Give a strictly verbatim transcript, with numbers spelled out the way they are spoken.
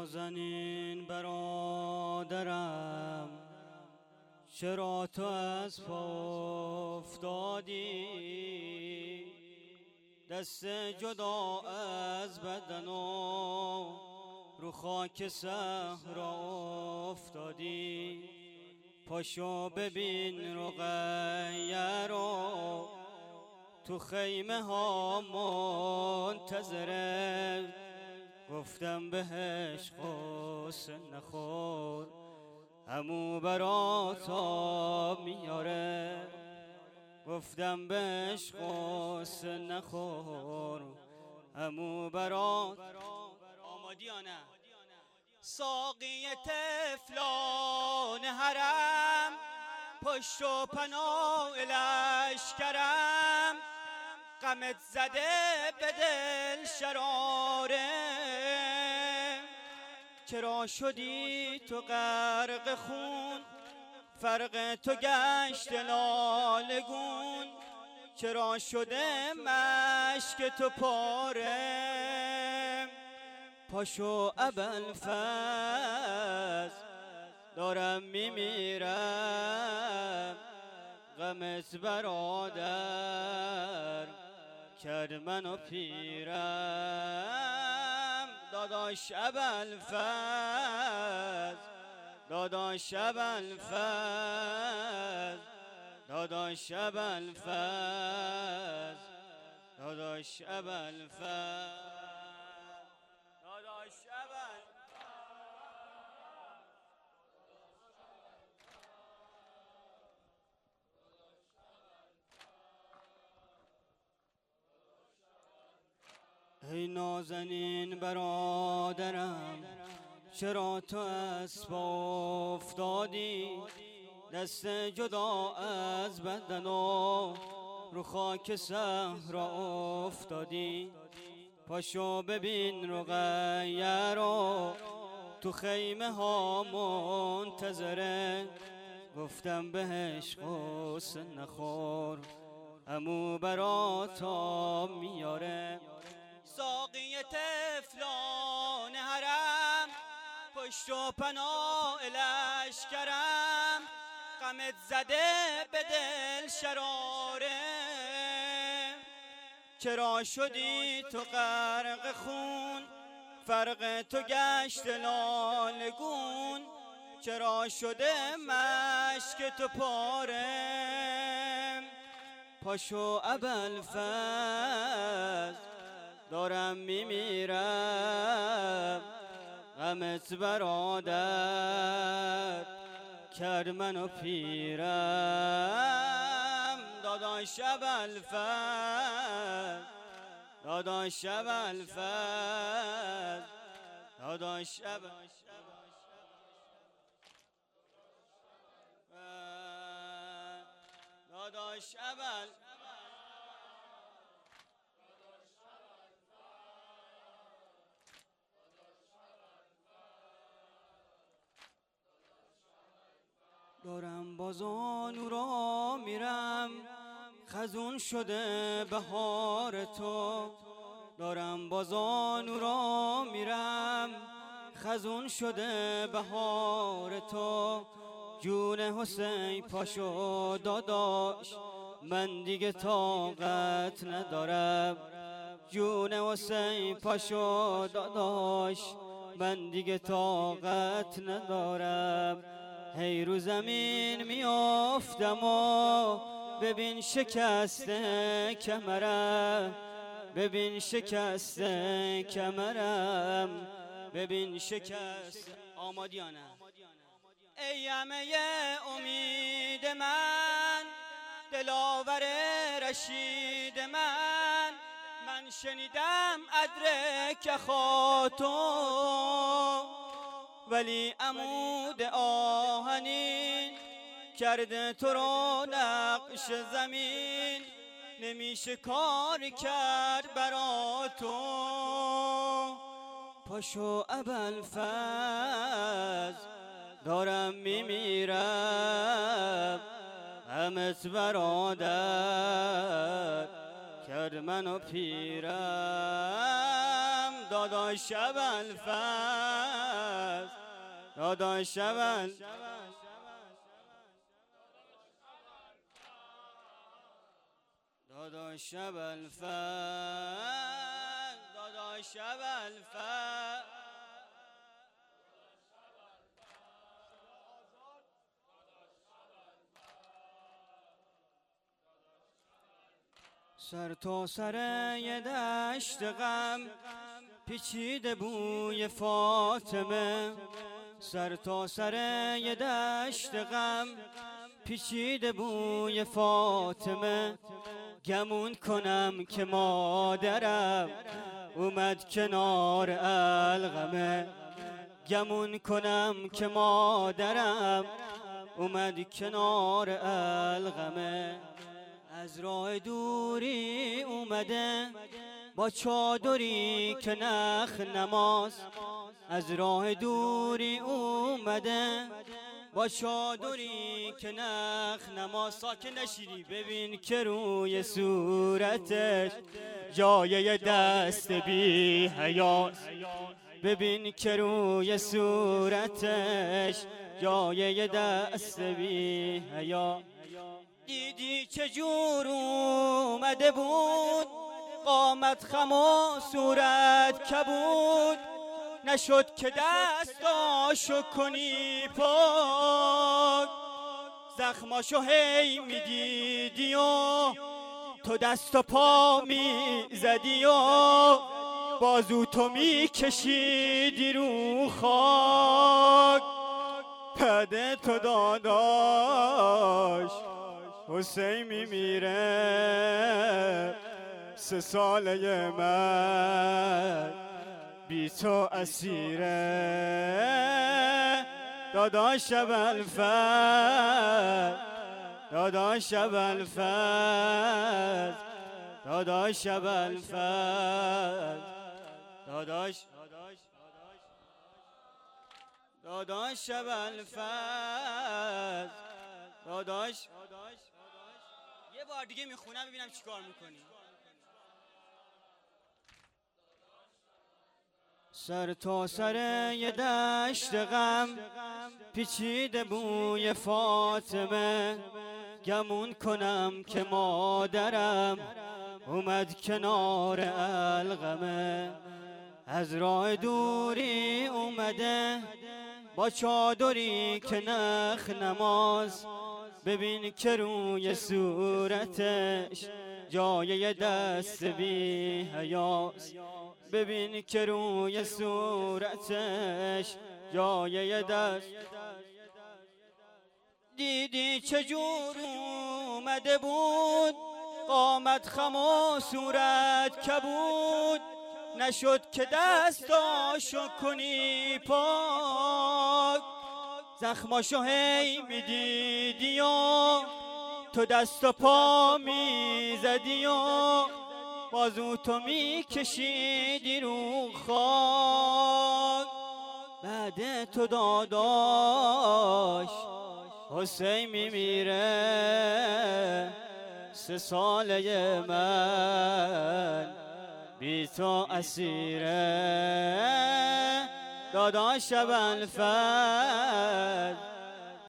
نازنین برادرم، چرا تو از پا افتادی؟ دست جدا از بدن و رو خاک صحرا افتادی. پاشو ببین رقیه رو تو خیمه ها منتظره. گفتم بهش غصه نخور، همو برات آب میاره. گفتم بهش غصه نخور، همو برات. آمادی یا نه؟ ساقی طفلان حرم، پشت و پناه لشکرم، غمت زده به دل شراره. چرا شدی تو غرق خون، فرق تو گشت لالگون. چرا شده مشک تو پاره؟ پاشو ابوالفضل، دارم میمیرم. غمت برادر کرد منو پیرم. داداش ابوالفضل، داداش ابوالفضل، داداش ابوالفضل، داداش ابوالفضل، داداش ابوالفضل. ای نازنین برادرم، چرا تو از پا افتادی؟ دست جدا از بدن و رو خاک صحرا افتادی. پاشو ببین رقیه رو تو خیمه ها منتظره. گفتم بهش غصه نخور، همو برات آب میاره. ساقی طفلان حرم، پشت و پناه لشکرم، غمت زده به دل شراره. چرا شدی تو غرق خون، فرق تو گشت لالگون. چرا شده مشک تو پاره؟ پاشو ابوالفضل، دارم میمیرم. غمت برادر کرد منو پیرم. داداش ابوالفضل، داداش ابوالفضل، داداش ابوالفضل، داداش ابوالفضل. دارم بازانو را میرم، خزون شده بهار تو. دارم بازانو را میرم، خزون شده بهار تو. جون حسین پاشو داداش، من دیگه طاقت ندارم. جون حسین پاشو داداش، من دیگه طاقت ندارم. هی رو زمین میافتم و ببین شکسته کمرم، ببین شکسته کمرم، ببین شکسته. آمادیانه؟ ای همه امید من، دلاور رشید من، من شنیدم ادرک خاتون، ولی عمود آهنین کرده تو رو نقش زمین. نمیشه کار کرد برا تو. پاشو ابوالفضل، دارم میمیرم. غمت برادر کرد منو پیرم. داداش ابوالفضل، داداش اول داداش اول فر داداش اول فر سر تا سر یه دشت غم پیچیده بوی فاطمه، سر تا سر یه دشت غم پیچیده بوی فاطمه. گمون کنم که مادرم اومد کنار الغمه، گمون کنم که مادرم اومد کنار الغمه. از راه دوری اومده با چادری که نخ نماز، از راه دوری اومده با چادری که نخ نماز. ساکن نشیری ببین که روی صورتش جایه دست بی حیاست، ببین که روی صورتش جایه دست بی حیا. دیدی چجور اومده بود قامت خم و صورت کبود، نشد که دستاشو کنی پاک، زخماشو هی میدیدی و تو دست و پا میزدی و بازو تو میکشیدی رو خاک. پده تو داداش حسین میمیره، سه ساله من بی تو اسیره. داداش ابوالفضل داداش ابوالفضل داداش ابوالفضل داداش داداش ابوالفضل داداش. یه بار دیگه میخونم ببینم چیکار میکنی. سر تا سر یه دشت غم پیچیده بوی فاطمه، گمون کنم که مادرم اومد کنار الغمه. از راه دوری اومده با چادری که نخ نماز، ببین که روی صورتش جایه دست بی حیاست، ببین که روی صورتش جایه دست. دیدی چجور اومده بود قامت خم و صورت کبود، نشد که دستاشو کنی پاک، زخماشو هی میدیدی و تو دست و پا میزدی و بازو تو میکشیدی رو خاک. بعد تو داداش حسین میمیره، سه ساله من بی تو اسیره. داداش ابوالفضل